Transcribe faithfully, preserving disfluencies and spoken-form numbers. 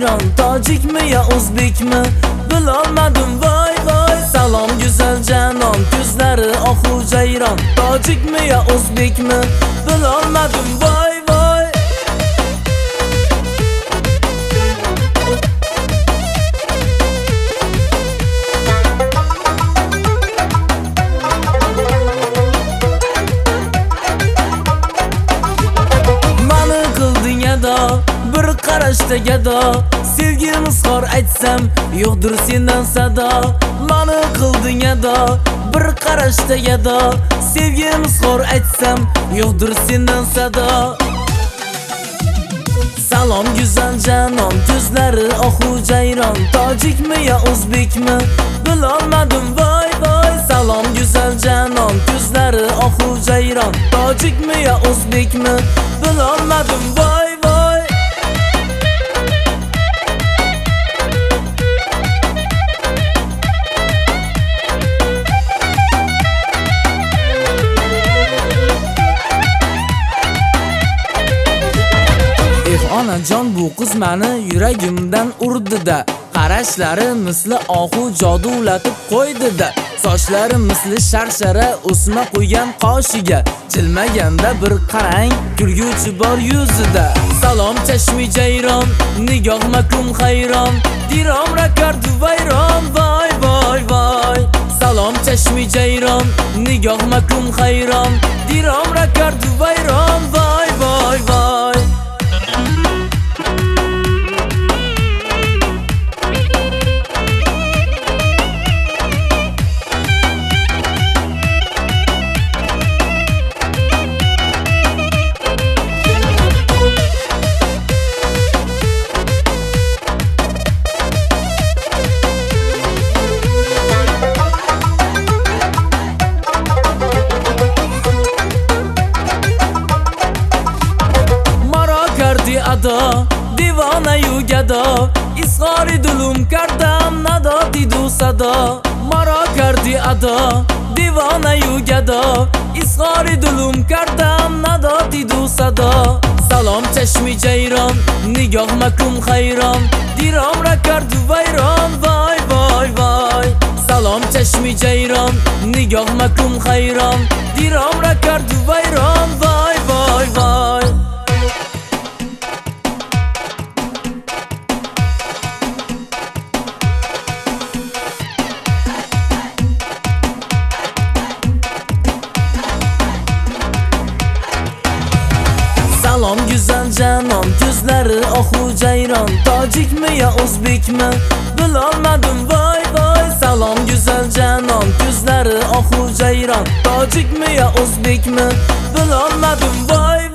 jayron, tojikmi yo o'zbekmi bilolmadim voy voy. Salom go'zal janon, ko'zlari ohu jayron, tojikmi yo o'zbekmi bilolmadim voy voy. Mani qilding ado, bir qarashda gado, sevgimiz xor aytsam yo'qdir sendan sado. Mani qilding ado, bir qarashda gado, sevgimiz xor aytsam yo'qdir sendan sado. Salom go'zal janon, ko'zlari ohu jayron, tojikmi yo o'zbekmi bilolmadim voy voy. Salom go'zal janon, ko'zlari ohu jayron, tojikmi yo o'zbekmi bilolmadim voy voy. Eh onajon, bu qiz meni yuragimdan urdi-da, qarashlari misli ohu jodulatib qo'ydi-da, sochlari misli sharshara o'sma qo'ygan qoshiga, jilmaganda bir qarang kulguchi bor yuzida. Salom chashmi jayron, nigoh makum hayron, dirom rakardu vayron voy voy voy. Salom chashmi jayron, nigoh makum hayron, dirom rakardu vayron voy voy voy. ado, divona yu gado, izhori dulum kardam nado didu sado. Maro kardi ado, divona yu gado, izhori dulum kardam nado didu sado. Salom chashmi jayron, nigoh makum hayron, dirom rakardu vayron voy voy voy. Salom chashmi jayron, nigoh makum hayron, dirom rakardu vayron voy voy voy. Salom go'zal janon, ko'zlari ohu jayron, tojikmi yo o'zbekmi bilolmadim voy voy. Salom go'zal janon, ko'zlari ohu jayron, tojikmi yo o'zbekmi bilolmadim voy